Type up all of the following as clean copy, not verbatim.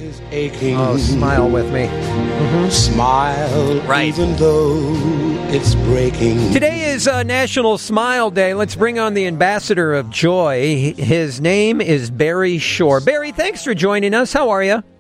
is aching. Oh, smile with me. Smile, Right. even though it's breaking. Today is National Smile Day. Let's bring on the ambassador of joy. His name is Barry Shore. Barry, thanks for joining us. How are you?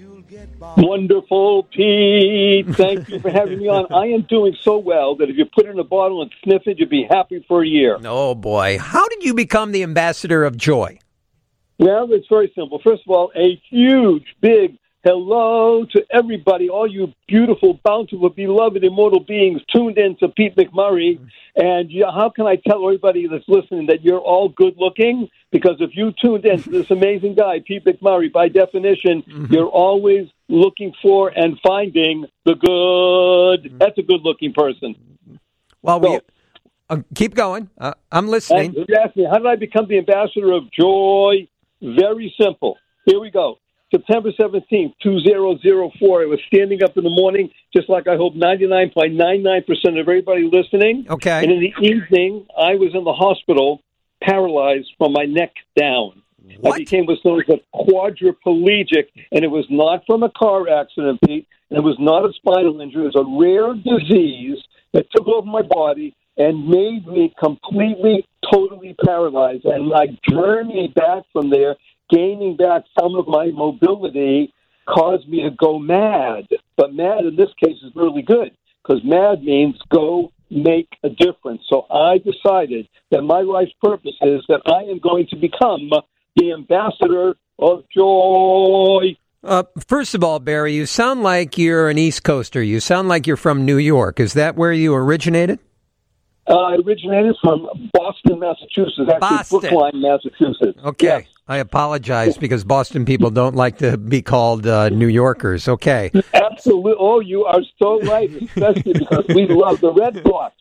Wonderful, Pete. Thank you for having me on. I am doing so well that if you put it in a bottle and sniff it, you'd be happy for a year. Oh, boy. How did you become the ambassador of joy? Well, it's very simple. First of all, a huge, big hello to everybody, all you beautiful, bountiful, beloved, immortal beings tuned in to Pete McMurray. And how can I tell everybody that's listening that you're all good looking? Because if you tuned in to this amazing guy, Pete McMurray, by definition, you're always looking for and finding the good. That's a good-looking person. Well, keep going. I'm listening. You asked me, how did I become the ambassador of joy? Very simple. Here we go. September 17th, 2004. I was standing up in the morning, just like I hope 99.99% of everybody listening. Okay. And in the evening, I was in the hospital, paralyzed from my neck down. What? I became what's known as a quadriplegic, and it was not from a car accident, Pete, and it was not a spinal injury. It was a rare disease that took over my body and made me completely, totally paralyzed. And my journey back from there, gaining back some of my mobility, caused me to go mad. But mad in this case is really good, because mad means go make a difference. So I decided that my life's purpose is that I am going to become the ambassador of joy. First of all, Barry, you sound like you're an East Coaster. You sound like you're from New York. Is that where you originated? I originated from Boston, Massachusetts, actually Boston. Brookline, Massachusetts. Okay. Yes. I apologize because Boston people don't like to be called New Yorkers. Okay. Absolutely. Oh, you are so right, especially because we love the Red Sox.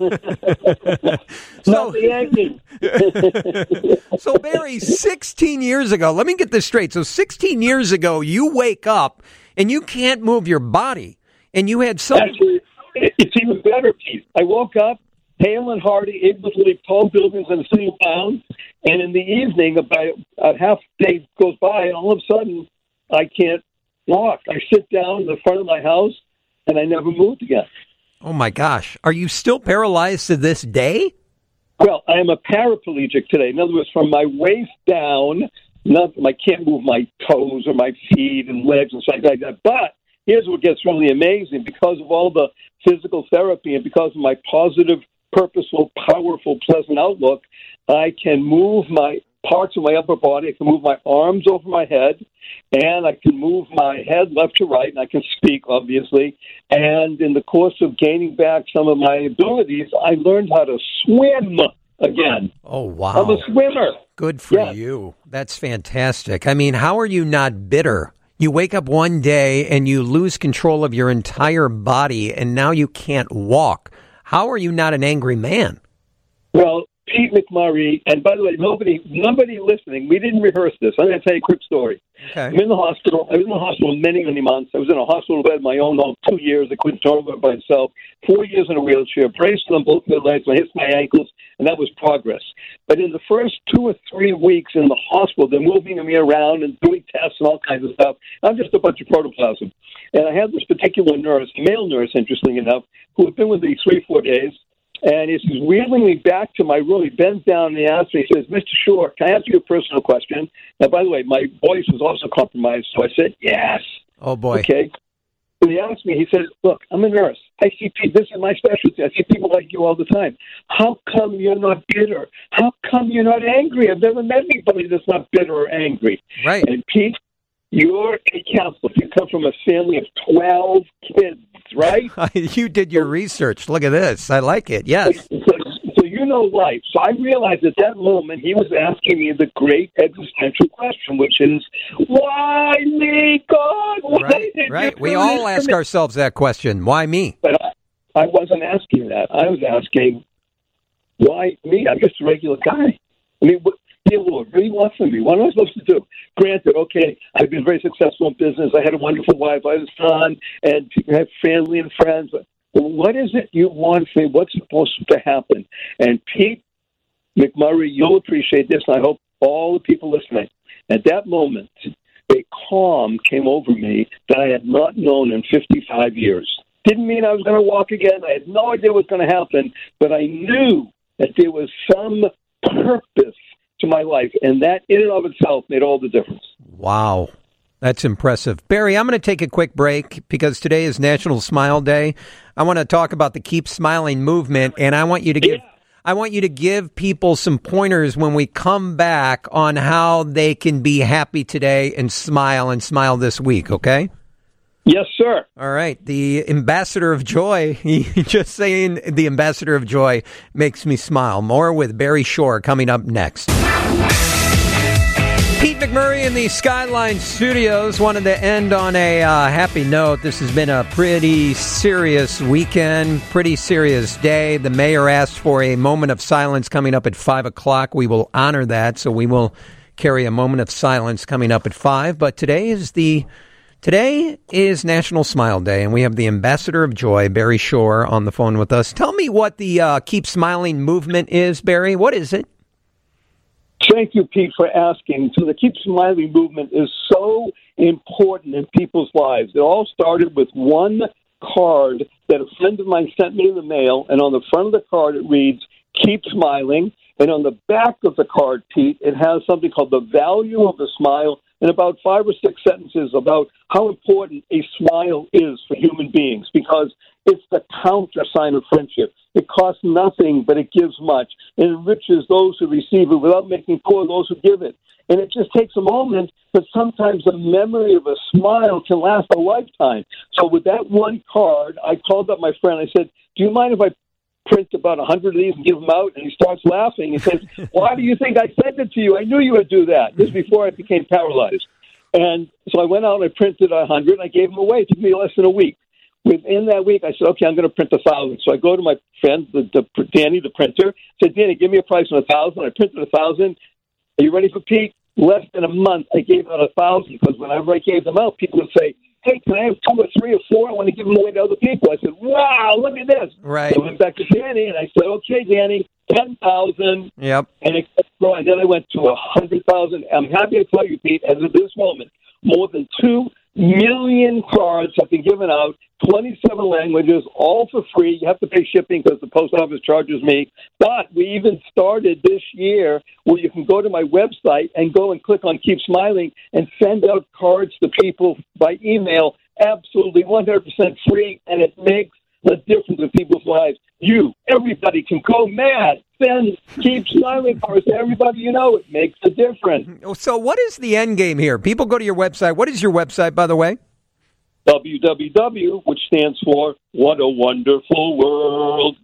Not the Yankees. So, Barry, 16 years ago, let me get this straight. So 16 years ago, you wake up and you can't move your body, and you had some... Actually, it's even better, Pete. I woke up, hale and hearty, able to leave tall buildings in a single pound, and in the evening, about a half day goes by, and all of a sudden, I can't walk. I sit down in the front of my house, and I never moved again. Oh, my gosh. Are you still paralyzed to this day? Well, I am a paraplegic today. In other words, from my waist down, I can't move my toes or my feet and legs and stuff like that. But here's what gets really amazing. Because of all the physical therapy and because of my positive, purposeful, powerful, pleasant outlook, I can move my parts of my upper body. I can move my arms over my head, and I can move my head left to right, and I can speak, obviously. And in the course of gaining back some of my abilities, I learned how to swim again. Oh, wow. I'm a swimmer. Good for Yes. you. That's fantastic. I mean, how are you not bitter? You wake up one day and you lose control of your entire body, and now you can't walk. How are you not an angry man? Well, Pete McMurray, and by the way, nobody listening, we didn't rehearse this. I'm going to tell you a quick story. Okay. I'm in the hospital. I was in the hospital many, many months. I was in a hospital bed my own home 2 years. I couldn't talk about it by myself. 4 years in a wheelchair, braces on both my legs, my hips, my ankles, and that was progress. But in the first 2 or 3 weeks in the hospital, they're moving me around and doing tests and all kinds of stuff. I'm just a bunch of protoplasm. And I had this particular nurse, male nurse, interestingly enough, who had been with me 3 or 4 days. And as he's wheeling me back to my room, he bends down and he asks me, he says, Mr. Shore, can I ask you a personal question? Now, by the way, my voice was also compromised, so I said, yes. Oh, boy. Okay. And he asked me, he says, look, I'm a nurse. I see people, this is my specialty. I see people like you all the time. How come you're not bitter? How come you're not angry? I've never met anybody that's not bitter or angry. Right. And Pete, you're a counselor. You come from a family of 12 kids, right? You did your research. Look at this. I like it. Yes. So you know life. So I realized at that moment he was asking me the great existential question, which is, why me, God? Why did Right. you We do all this ask to me? ourselves that question. Why me? But I wasn't asking that. I was asking, why me? I'm just a regular guy. I mean, what the Lord really wants from me? What am I supposed to do? Granted, okay, I've been very successful in business. I had a wonderful wife. I had a son, and I have family and friends. But what is it you want from me? What's supposed to happen? And Pete McMurray, you'll appreciate this, and I hope all the people listening. At that moment, a calm came over me that I had not known in 55 years. Didn't mean I was going to walk again. I had no idea what was going to happen, but I knew that there was some purpose to my life, and that in and of itself made all the difference. Wow. That's impressive. Barry, I'm going to take a quick break because today is National Smile Day. I want to talk about the Keep Smiling movement, and I want you to give people some pointers when we come back on how they can be happy today and smile this week, okay? Yes, sir. All right. The ambassador of joy, just saying the ambassador of joy makes me smile. More with Barry Shore coming up next. Pete McMurray in the Skyline Studios. Wanted to end on a happy note. This has been a pretty serious weekend, pretty serious day. The mayor asked for a moment of silence coming up at 5 o'clock. We will honor that, so we will carry a moment of silence coming up at 5. But today is National Smile Day, and we have the ambassador of joy, Barry Shore, on the phone with us. Tell me what the Keep Smiling movement is, Barry. What is it? Thank you, Pete, for asking. So the Keep Smiling movement is so important in people's lives. It all started with one card that a friend of mine sent me in the mail, and on the front of the card it reads, "Keep smiling." And on the back of the card, Pete, it has something called the value of a smile, and about 5 or 6 sentences about how important a smile is for human beings, because it's the countersign of friendship. It costs nothing, but it gives much. It enriches those who receive it without making poor those who give it. And it just takes a moment, but sometimes the memory of a smile can last a lifetime. So with that one card, I called up my friend. I said, "Do you mind if I print about 100 of these and give them out?" And he starts laughing. He says, "Why do you think I sent it to you? I knew you would do that." This is before I became paralyzed. And so I went out and I printed 100, and I gave them away. It took me less than a week. Within that week, I said, "Okay, I'm going to print 1,000." So I go to my friend, Danny, the printer. I said, "Danny, give me a price on 1,000." I printed 1,000. Are you ready for Pete? Less than a month, I gave out 1,000, because whenever I gave them out, people would say, "Hey, can I have 2 or 3 or 4? I want to give them away to other people." I said, "Wow, look at this." Right. So I went back to Danny, and I said, "Okay, Danny, 10,000. Yep. And it kept growing. Then I went to 100,000. I'm happy to tell you, Pete, as of this moment, more than 2 million cards have been given out, 27 languages, all for free. You have to pay shipping because the post office charges me. But we even started this year where you can go to my website and go and click on Keep Smiling and send out cards to people by email, absolutely 100% free, and it makes a difference in people's lives. Everybody can go mad. Send Keep Smiling cards to everybody you know. It makes a difference. So what is the end game here? People go to your website. What is your website, by the way? www, which stands for What a Wonderful World,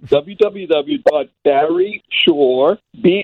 www.barryshore,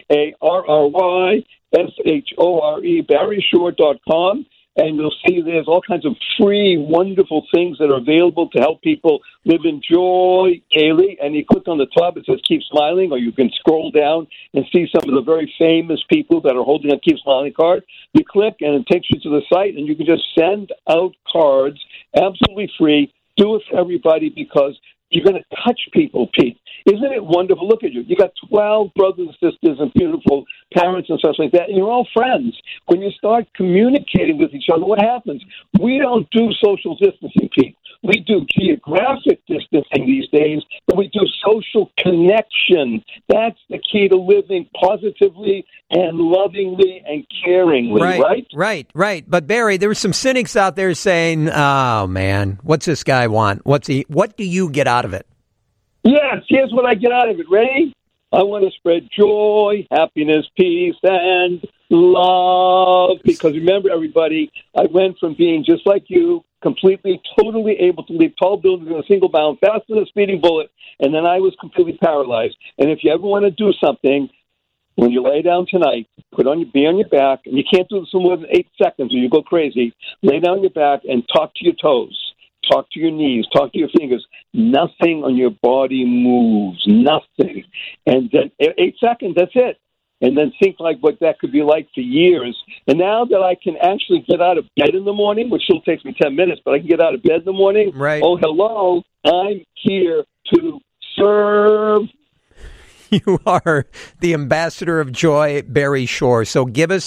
BarryShore, BarryShore.com. And you'll see there's all kinds of free, wonderful things that are available to help people live in joy daily. And you click on the top, it says Keep Smiling, or you can scroll down and see some of the very famous people that are holding a Keep Smiling card. You click, and it takes you to the site, and you can just send out cards absolutely free. Do it for everybody, because you're going to touch people, Pete. Isn't it wonderful? Look at you. You got 12 brothers and sisters and beautiful parents and stuff like that, and you're all friends. When you start communicating with each other, what happens? We don't do social distancing, Pete. We do geographic distancing these days, but we do social connection. That's the key to living positively and lovingly and caringly, right? But Barry, there were some cynics out there saying, "Oh man, what's this guy want? What do you get out of it?" Yes, here's what I get out of it. Ready? I want to spread joy, happiness, peace, and love. Because remember, everybody, I went from being just like you, completely, totally able to leap tall buildings in a single bound, faster than a speeding bullet, and then I was completely paralyzed. And if you ever want to do something, when you lay down tonight, be on your back, and you can't do this for more than 8 seconds or you go crazy. Lay down on your back and talk to your toes. Talk to your knees, talk to your fingers. Nothing on your body moves, nothing. And then 8 seconds, that's it. And then think like what that could be like for years. And now that I can actually get out of bed in the morning, which still takes me 10 minutes, but I can get out of bed in the morning. Right. Oh, hello, I'm here to serve. You are the ambassador of joy, Barry Shore. So give us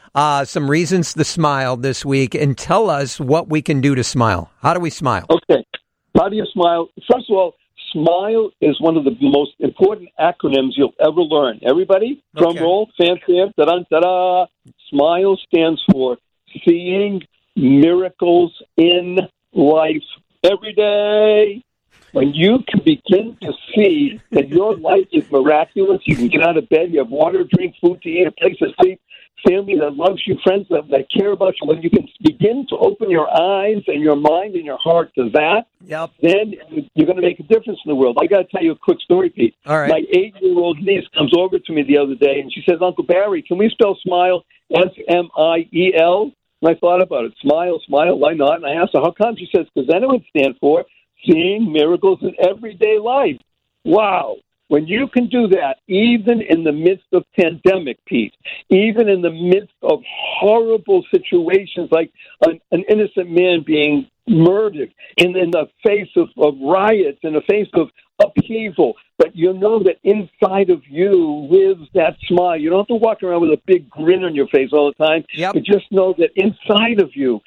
some reasons to smile this week, and tell us what we can do to smile. How do we smile? Okay. How do you smile? First of all, SMILE is one of the most important acronyms you'll ever learn. Everybody, drum roll, fanfare, da-da-da-da. SMILE stands for Seeing Miracles in Life Every Day. When you can begin to see that your life is miraculous, you can get out of bed, you have water, drink, food to eat, a place to sleep, family that loves you, friends that care about you, when you can begin to open your eyes and your mind and your heart to that, then you're going to make a difference in the world. I got to tell you a quick story, Pete. All right. My 8-year-old niece comes over to me the other day, and she says, Uncle Barry, can we spell SMILE, S-M-I-E-L? And I thought about it. Smile, why not? And I asked her, how come? She says, because then it would stand for Seeing Miracles in Everyday Life. Wow. When you can do that, even in the midst of pandemic, Pete, even in the midst of horrible situations like an innocent man being murdered, in the face of riots, in the face of upheaval, but you know that inside of you lives that smile. You don't have to walk around with a big grin on your face all the time, but just know that inside of you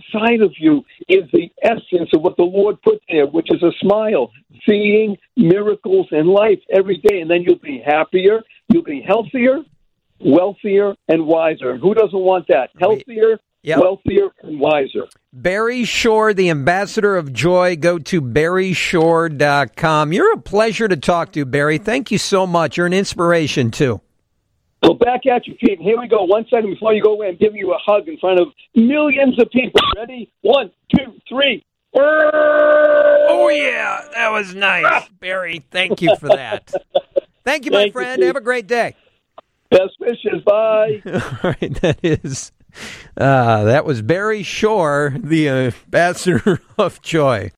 is the essence of what the Lord put there, which is a smile, seeing miracles in life every day, and then you'll be happier, you'll be healthier, wealthier, and wiser. Who doesn't want that? Healthier, wealthier, and wiser. Barry Shore, the ambassador of joy. Go to barryshore.com. You're a pleasure to talk to, Barry. Thank you so much. You're an inspiration, too. Well, back at you, Pete. Here we go. 1 second before you go away, I'm giving you a hug in front of millions of people. Ready? 1, 2, 3. Oh, yeah. That was nice. Barry, thank you for that. Thank you, my friend. Have a great day. Best wishes. Bye. All right. That was Barry Shore, the ambassador of joy.